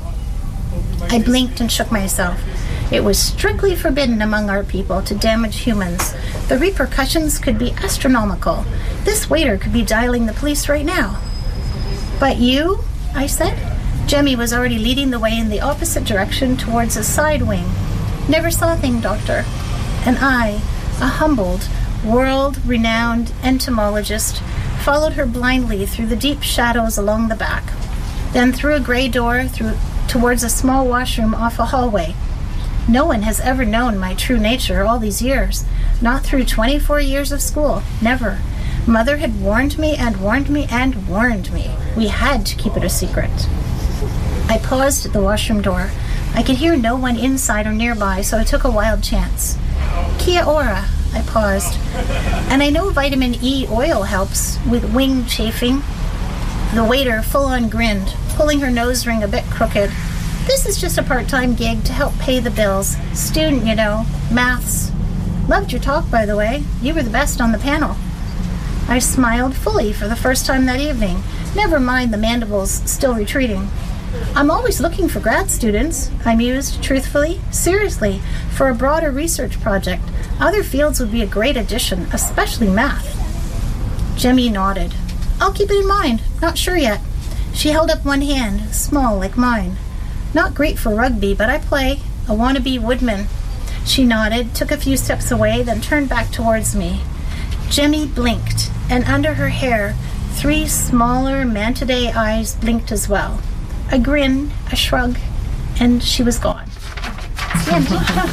I blinked and shook myself. It was strictly forbidden among our people to damage humans. The repercussions could be astronomical. This waiter could be dialing the police right now. "But you?" I said. Jemmy was already leading the way in the opposite direction towards a side wing. "Never saw a thing, Doctor." And I, a humbled, world-renowned entomologist, followed her blindly through the deep shadows along the back, then through a gray door through towards a small washroom off a hallway. No one has ever known my true nature all these years, not through twenty-four years of school, never. Mother had warned me and warned me and warned me. We had to keep it a secret. I paused at the washroom door. I could hear no one inside or nearby, so I took a wild chance. "Kia ora," I paused. "And I know vitamin E oil helps with wing chafing." The waiter full-on grinned, pulling her nose ring a bit crooked. "This is just a part-time gig to help pay the bills. Student, you know. Maths. Loved your talk, by the way. You were the best on the panel." I smiled fully for the first time that evening. Never mind the mandibles still retreating. "I'm always looking for grad students," I mused truthfully. "Seriously, for a broader research project. Other fields would be a great addition, especially math." Jemmy nodded. "I'll keep it in mind. Not sure yet." She held up one hand, small like mine. "Not great for rugby, but I play. A wannabe woodman." She nodded, took a few steps away, then turned back towards me. Jemmy blinked, and under her hair, three smaller mantidae eyes blinked as well. A grin, a shrug, and she was gone. That's the end.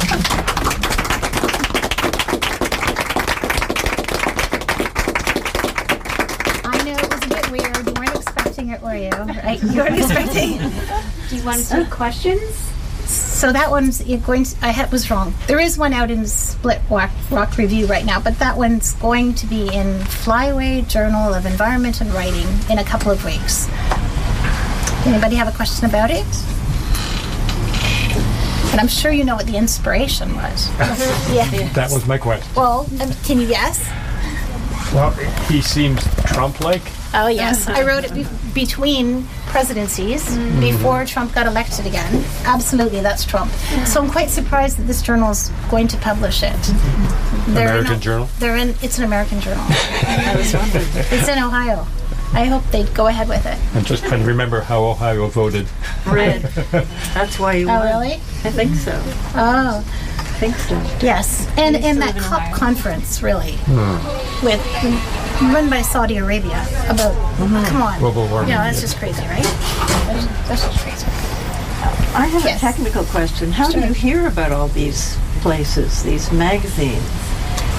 I know it was a bit weird. You weren't expecting it, were you? Right? You weren't expecting it. Do you want to take questions? So that one's going to, I had, was wrong. There is one out in Split Rock, Rock Review right now, but that one's going to be in Flyway Journal of Environment and Writing in a couple of weeks. Anybody have a question about it? And I'm sure you know what the inspiration was. Yeah. That was my question. Well, um, can you guess? Well, he seems Trump-like. Oh, yes. I wrote it be- between presidencies, mm-hmm. before Trump got elected again. Absolutely, that's Trump. So I'm quite surprised that this journal's going to publish it. They're American in, Journal? They're in. It's an American journal. It's in Ohio. I hope they go ahead with it. I'm just trying to remember how Ohio voted. Red. That's why you Oh, won. really? I think so. Oh. I think so. Yes. And Used in to that live in COP Ohio. conference, really, with run by Saudi Arabia about, come on. Global warming. Yeah, that's just crazy, right? That's, that's just crazy. I have Yes. a technical question. How Sure. do you hear about all these places, these magazines?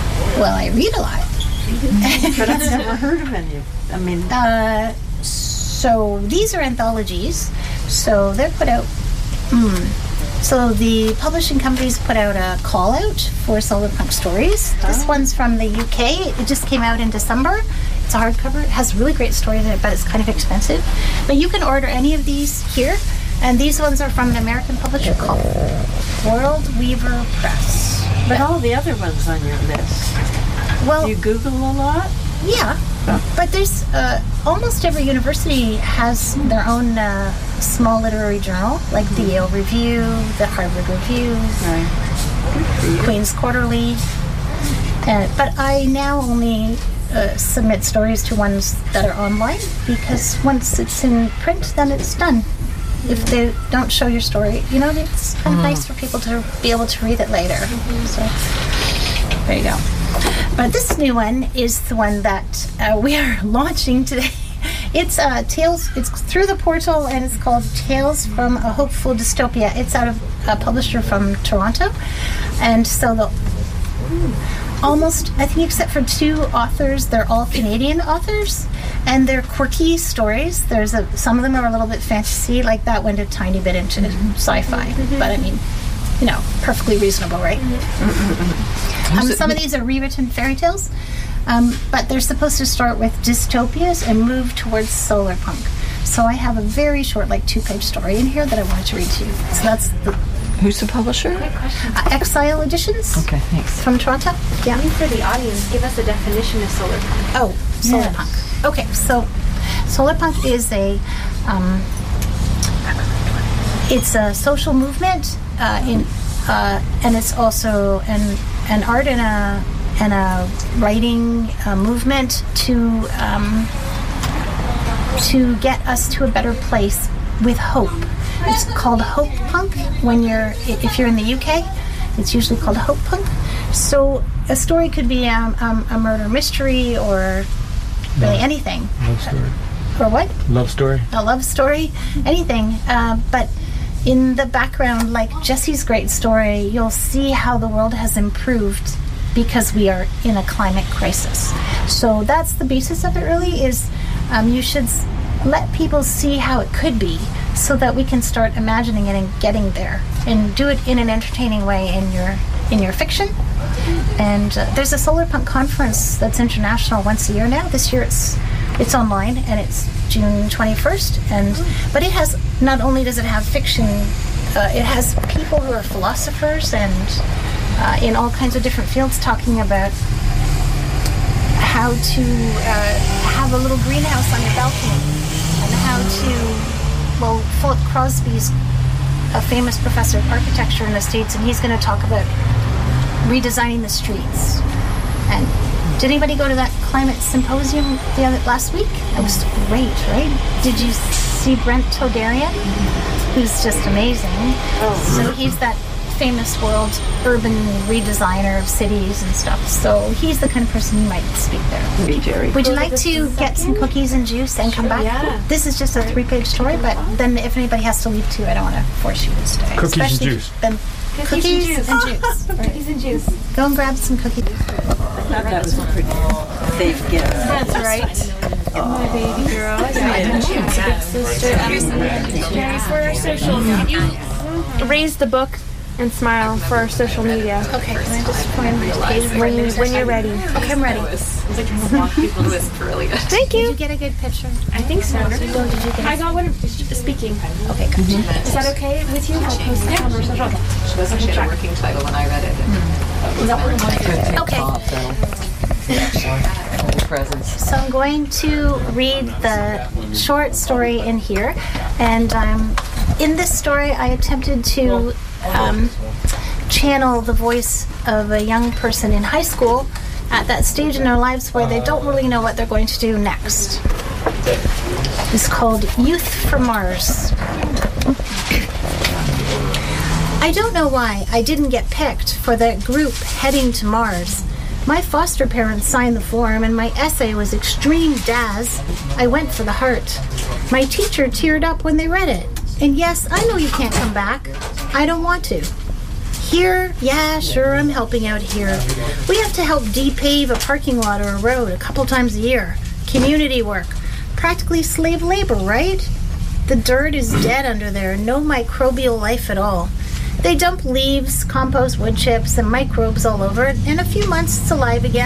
Well, I read a lot. But I've never heard of any. I mean, Uh, s- So these are anthologies. So they're put out. Mm, so the publishing companies put out a call out for solar punk stories. This one's from the U K. It just came out in December. It's a hardcover. It has really great stories in it, but it's kind of expensive. But you can order any of these here. And these ones are from an American publisher called World Weaver Press. But all the other ones on your list, Well, do you Google a lot? yeah. But there's uh, almost every university has their own uh, small literary journal, like the Yale Review, the Harvard Review, Right. Queen's Quarterly. Uh, but I now only uh, submit stories to ones that are online, because once it's in print, then it's done. If they don't show your story, you know, it's kind of nice for people to be able to read it later. So there you go. But this new one is the one that uh, we are launching today. It's uh, Tales. It's through the portal, and it's called Tales from a Hopeful Dystopia. It's out of a publisher from Toronto, and so the almost, I think, except for two authors, they're all Canadian authors, and they're quirky stories. There's a some of them are a little bit fantasy, like that went a tiny bit into sci-fi, but I mean, you know, perfectly reasonable, right? Um, some of these are rewritten fairy tales, um, but they're supposed to start with dystopias and move towards solar punk. So I have a very short, like two-page story in here that I wanted to read to you. So that's the Who's the publisher? uh, Exile Editions. Okay, thanks. From Toronto. Yeah. For the audience, give us a definition of solar punk. Oh, solar Yes. punk. Okay, so solar punk is a um, it's a social movement uh, in uh, and it's also an an art and a and a writing uh, movement to um, to get us to a better place with hope. It's called hope punk when you're if you're in the U K. It's usually called hope punk. So a story could be um, um, a murder mystery or really anything. Love story. Or what? Love story. A love story, anything. Uh, but in the background, like Jesse's great story, you'll see how the world has improved because we are in a climate crisis. So that's the basis of it really is um, you should s- let people see how it could be so that we can start imagining it and getting there and do it in an entertaining way in your in your fiction. And uh, there's a solar punk conference that's international once a year now. This year it's it's online and it's June twenty-first. And but it has not only does it have fiction, uh, it has people who are philosophers and uh, in all kinds of different fields talking about how to uh, have a little greenhouse on your balcony and how to. Well, Philip Crosby's a famous professor of architecture in the States, and he's going to talk about redesigning the streets. And did anybody go to that climate symposium the other last week? It was great, right? Did you see Brent Todarian? Who's just amazing. So he's that famous world urban redesigner of cities and stuff. So he's the kind of person who might speak there. Be very Would you like to get some cookies and juice and come back? yeah. This is just a three-page story, but then if anybody has to leave too, I don't want to force you to stay. Cookies and Especially juice. Then cookies, and juice. Cookies and juice. Go and grab some cookies. That was a pretty safe gift. That's right. My baby girl. Yeah. Sister. Um, for our social, can you raise the book and smile for our social media? Okay, can I just find the page When, you, when you're ready. Okay, I'm ready. Thank Did you. you get a good picture? I think so. Did you get I got one speaking. Okay, good. Is that okay with you? I'll post it on our social. She wasn't she had a working title when I read it. Okay. Presents. So I'm going to read the short story in here, and um, in this story I attempted to um, channel the voice of a young person in high school at that stage in their lives where they don't really know what they're going to do next. It's called Youth from Mars. I don't know why I didn't get picked for that group heading to Mars. My foster parents signed the form and my essay was extreme Daz. I went for the heart. My teacher teared up when they read it. And yes, I know you can't come back. I don't want to. Here, yeah, sure, I'm helping out here. We have to help de-pave a parking lot or a road a couple times a year. Community work. practically slave labor, right? The dirt is dead under there, no microbial life at all. They dump leaves, compost wood chips, and microbes all over it. In a few months, it's alive again.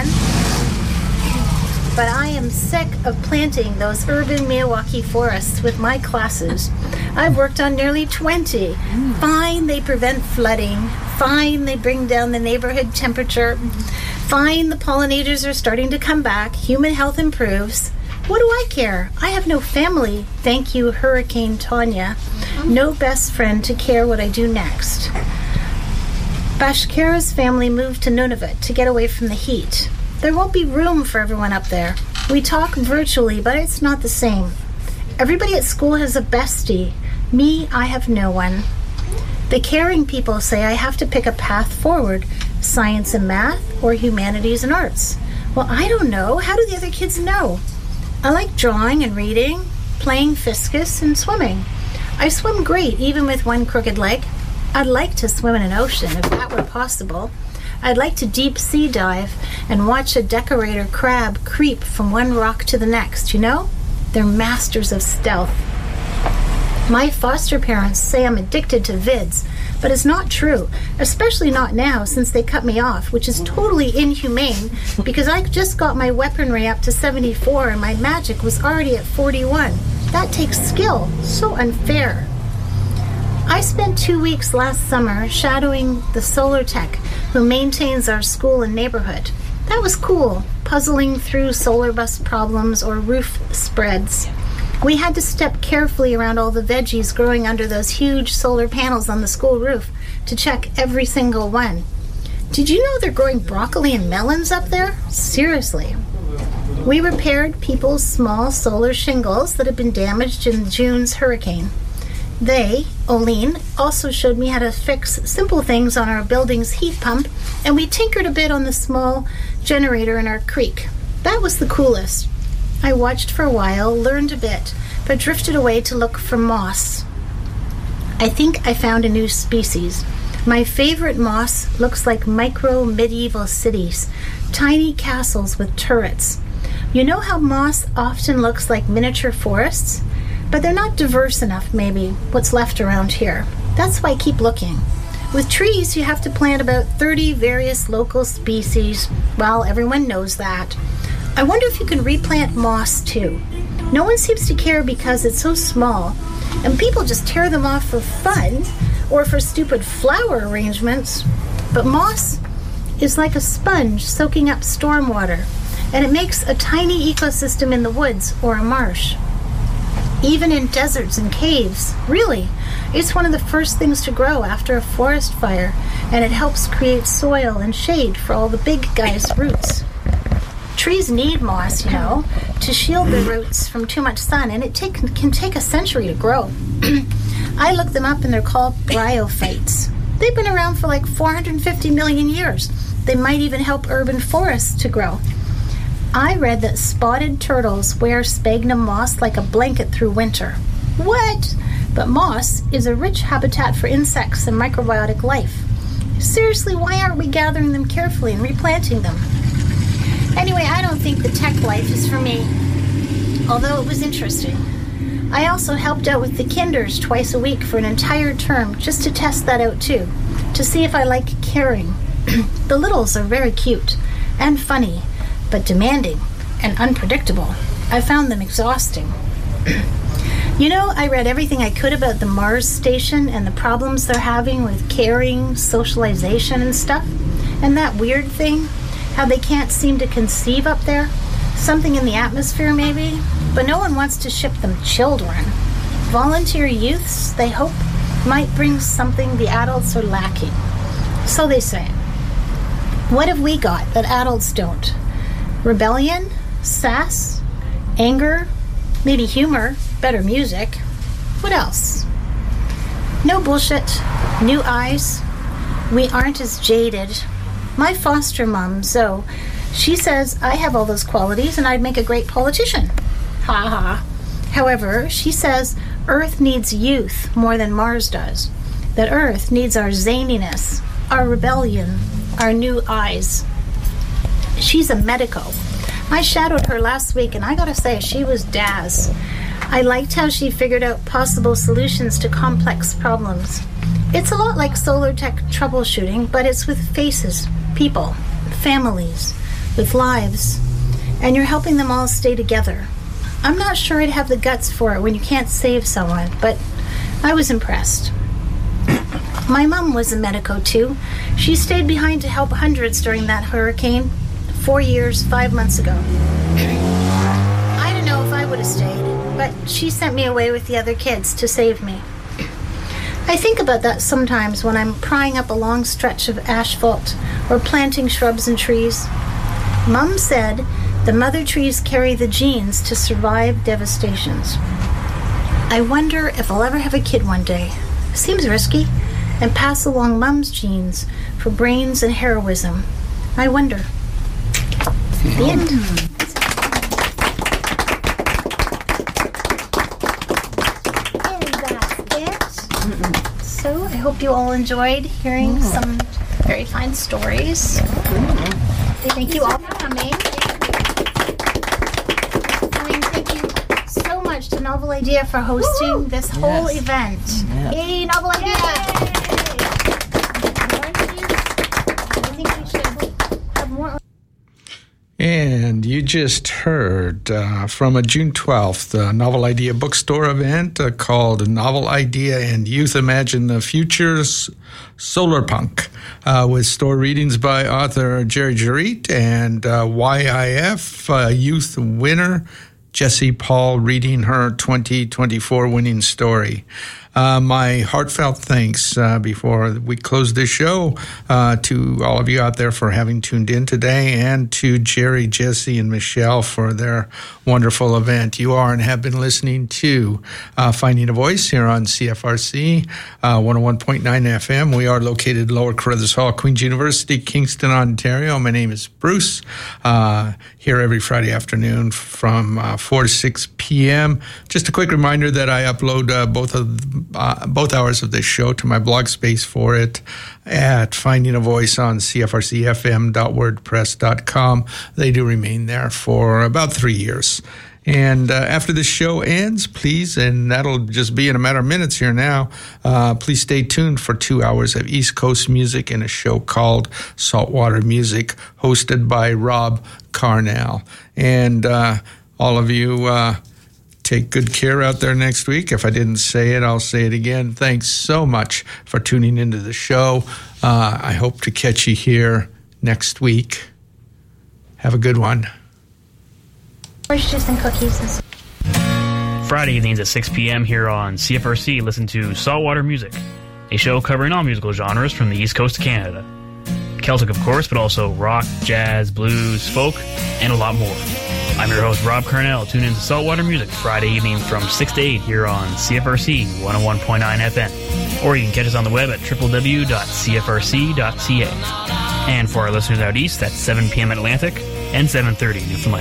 But I am sick of planting those urban Milwaukee forests with my classes. I've worked on nearly twenty. Fine, they prevent flooding. Fine, they bring down the neighborhood temperature. Fine, the pollinators are starting to come back. Human health improves. What do I care? I have no family. Thank you, Hurricane Tanya. No best friend to care what I do next. Bashkara's family moved to Nunavut to get away from the heat. There won't be room for everyone up there. We talk virtually, but it's not the same. Everybody at school has a bestie. Me, I have no one. The caring people say I have to pick a path forward, science and math, or humanities and arts. Well, I don't know. How do the other kids know? I like drawing and reading, playing fiscus, and swimming. I swim great, even with one crooked leg. I'd like to swim in an ocean, if that were possible. I'd like to deep sea dive and watch a decorator crab creep from one rock to the next, you know? They're masters of stealth. My foster parents say I'm addicted to vids, but it's not true, especially not now since they cut me off, which is totally inhumane because I just got my weaponry up to seventy-four and my magic was already at forty-one. That takes skill. So unfair. I spent two weeks last summer shadowing the solar tech who maintains our school and neighborhood. That was cool, puzzling through solar bus problems or roof spreads. We had to step carefully around all the veggies growing under those huge solar panels on the school roof to check every single one. Did you know they're growing broccoli and melons up there? Seriously. We repaired people's small solar shingles that had been damaged in June's hurricane. They, Oline, also showed me how to fix simple things on our building's heat pump, and we tinkered a bit on the small generator in our creek. That was the coolest. I watched for a while, learned a bit, but drifted away to look for moss. I think I found a new species. My favorite moss looks like micro medieval cities, tiny castles with turrets. You know how moss often looks like miniature forests? But they're not diverse enough, maybe, what's left around here. That's why I keep looking. With trees, you have to plant about thirty various local species. Well, everyone knows that. I wonder if you can replant moss, too. No one seems to care because it's so small, and people just tear them off for fun or for stupid flower arrangements. But moss is like a sponge soaking up stormwater, and it makes a tiny ecosystem in the woods or a marsh. Even in deserts and caves, really. It's one of the first things to grow after a forest fire, and it helps create soil and shade for all the big guys' roots. Trees need moss, you know, to shield their roots from too much sun, and it take, can take a century to grow. I looked them up, and they're called bryophytes. They've been around for like four hundred fifty million years. They might even help urban forests to grow. I read that spotted turtles wear sphagnum moss like a blanket through winter. What? But moss is a rich habitat for insects and microbiotic life. Seriously, why aren't we gathering them carefully and replanting them? Anyway, I don't think the tech life is for me, although it was interesting. I also helped out with the kinders twice a week for an entire term just to test that out too, to see if I like caring. The littles are very cute and funny, but demanding and unpredictable. I found them exhausting. You know, I read everything I could about the Mars station and the problems they're having with caring, socialization, and stuff. And that weird thing, how they can't seem to conceive up there. Something in the atmosphere, maybe. But no one wants to ship them children. Volunteer youths, they hope, might bring something the adults are lacking. So they say. What have we got that adults don't? Rebellion, sass, anger, maybe humor, better music. What else? No bullshit, new eyes. We aren't as jaded. My foster mom, Zoe, she says I have all those qualities and I'd make a great politician. Ha ha. However, she says Earth needs youth more than Mars does. That Earth needs our zaniness, our rebellion, our new eyes. She's a medico. I shadowed her last week, and I gotta say, she was Daz. I liked how she figured out possible solutions to complex problems. It's a lot like solar tech troubleshooting, but it's with faces, people, families, with lives, and you're helping them all stay together. I'm not sure I'd have the guts for it when you can't save someone, but I was impressed. My mom was a medico too. She stayed behind to help hundreds during that hurricane four years, five months ago. I don't know if I would have stayed, but she sent me away with the other kids to save me. I think about that sometimes when I'm prying up a long stretch of asphalt or planting shrubs and trees. Mom said the mother trees carry the genes to survive devastations. I wonder if I'll ever have a kid one day. Seems risky. And pass along Mom's genes for brains and heroism. I wonder. The end. And that's it. So I hope you all enjoyed hearing some very fine stories. Thank you all for coming. And thank you so much to Novel Idea for hosting this whole Yes. event. Yes. Yay, Novel Idea! I think we should have more. And you just heard uh, from a June twelfth uh, Novel Idea bookstore event uh, called Novel Idea and Youth Imagine the Future's Solar Punk, uh, with store readings by author Jerry Jarrett and uh, Y I F uh, Youth winner Jessie Paul reading her twenty twenty-four winning story. Uh, my heartfelt thanks uh, before we close this show uh, to all of you out there for having tuned in today, and to Jerry, Jesse, and Michelle for their wonderful event. You are and have been listening to uh, Finding a Voice here on C F R C uh, one oh one point nine F M. We are located Lower Carruthers Hall, Queen's University, Kingston, Ontario. My name is Bruce, uh, here every Friday afternoon from uh, four to six p.m. Just a quick reminder that I upload uh, both of uh, both hours of this show to my blog space for it at Finding a Voice on C F R C F M dot wordpress dot com. They do remain there for about three years. And uh, after this show ends, please, and that'll just be in a matter of minutes here now, uh, please stay tuned for two hours of East Coast music in a show called Saltwater Music, hosted by Rob Carnell. And uh, all of you, uh, take good care out there next week. If I didn't say it, I'll say it again. Thanks so much for tuning into the show. Uh, I hope to catch you here next week. Have a good one. Orange juice and cookies. Friday evenings at six p.m. here on C F R C, listen to Saltwater Music, a show covering all musical genres from the East Coast of Canada. Celtic, of course, but also rock, jazz, blues, folk, and a lot more. I'm your host, Rob Carnell. Tune in to Saltwater Music Friday evening from six to eight here on C F R C one oh one point nine F M. Or you can catch us on the web at w w w dot c f r c dot c a. And for our listeners out east, that's seven p.m. Atlantic and seven thirty Newfoundland.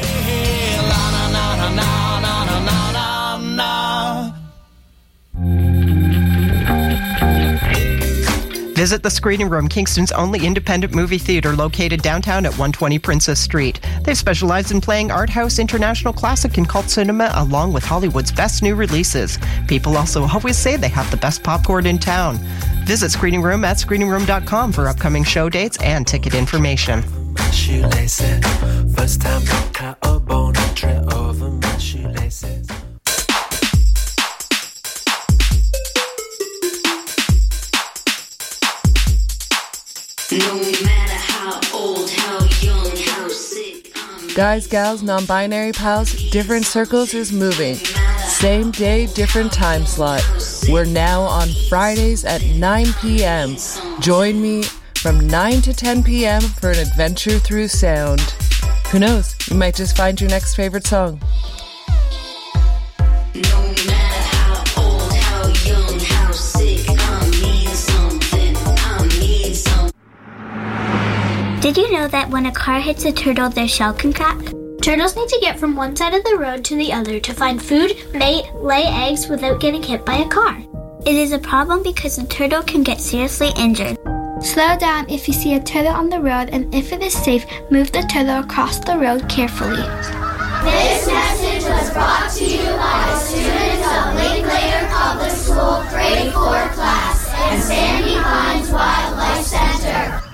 Visit the Screening Room, Kingston's only independent movie theater located downtown at one twenty Princess Street. They specialize in playing art house, international classic, and cult cinema, along with Hollywood's best new releases. People also always say they have the best popcorn in town. Visit Screening Room at screening room dot com for upcoming show dates and ticket information. First time I cut a bone, I trip over my shoelaces. No matter how old, how young, how sick. Guys, gals, non-binary pals, Different Circles is moving. Same day, different time slot. We're now on Fridays at nine p.m. Join me from nine to ten p.m. for an adventure through sound. Who knows, you might just find your next favorite song. No matter how old, how young, how sick, I need something, I need something. Did you know that when a car hits a turtle, their shell can crack? Turtles need to get from one side of the road to the other to find food, mate, lay eggs without getting hit by a car. It is a problem because the turtle can get seriously injured. Slow down if you see a turtle on the road, and if it is safe, move the turtle across the road carefully. This message was brought to you by the students of Linklater Public School Grade four class and Sandy Pines Wildlife Center.